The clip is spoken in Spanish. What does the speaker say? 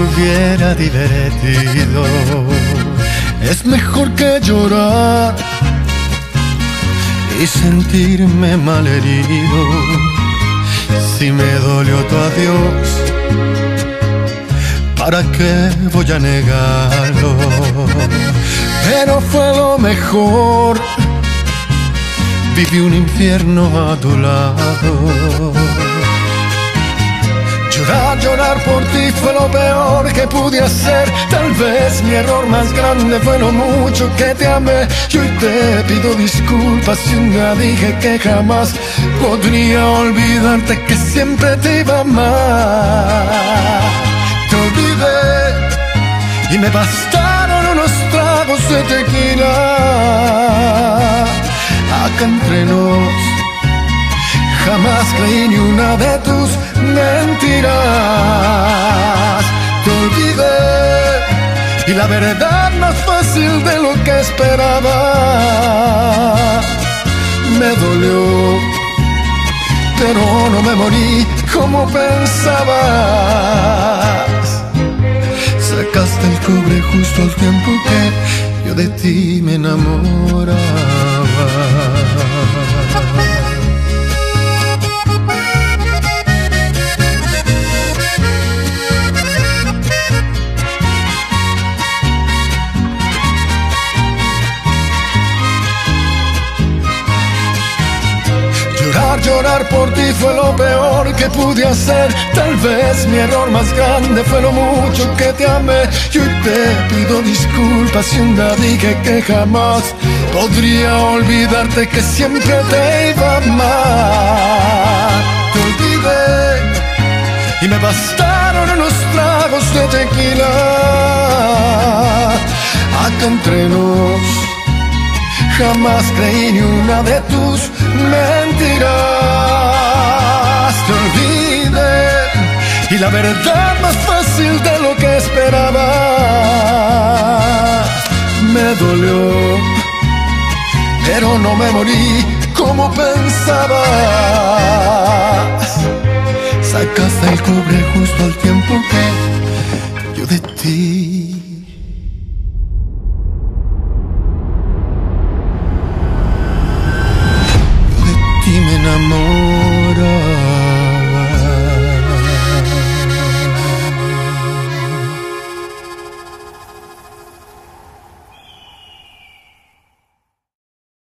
hubiera divertido. Es mejor que llorar y sentirme malherido. Si me dolió tu adiós, ¿para qué voy a negarlo? Pero fue lo mejor. Viví un infierno a tu lado. Llorar por ti fue lo peor que pude hacer. Tal vez mi error más grande fue lo mucho que te amé. Y hoy te pido disculpas si un día dije que jamás podría olvidarte, que siempre te iba a amar. Te olvidé y me bastaron unos tragos de tequila. Acá entre nos, jamás creí ni una de tus mentiras. Te olvidé y la verdad más fácil de lo que esperaba. Me dolió, pero no me morí como pensabas. Sacaste el cobre justo al tiempo que yo de ti me enamoraba. Llorar por ti fue lo peor que pude hacer. Tal vez mi error más grande fue lo mucho que te amé. Y hoy te pido disculpas si un día dije que jamás podría olvidarte, que siempre te iba a amar. Te olvidé y me bastaron unos tragos de tequila. Acá entre nos, jamás creí ni una de tus mentiras. Te olvidé y la verdad más fácil de lo que esperaba. Me dolió, pero no me morí como pensabas. Sacaste el cobre justo al tiempo que yo de ti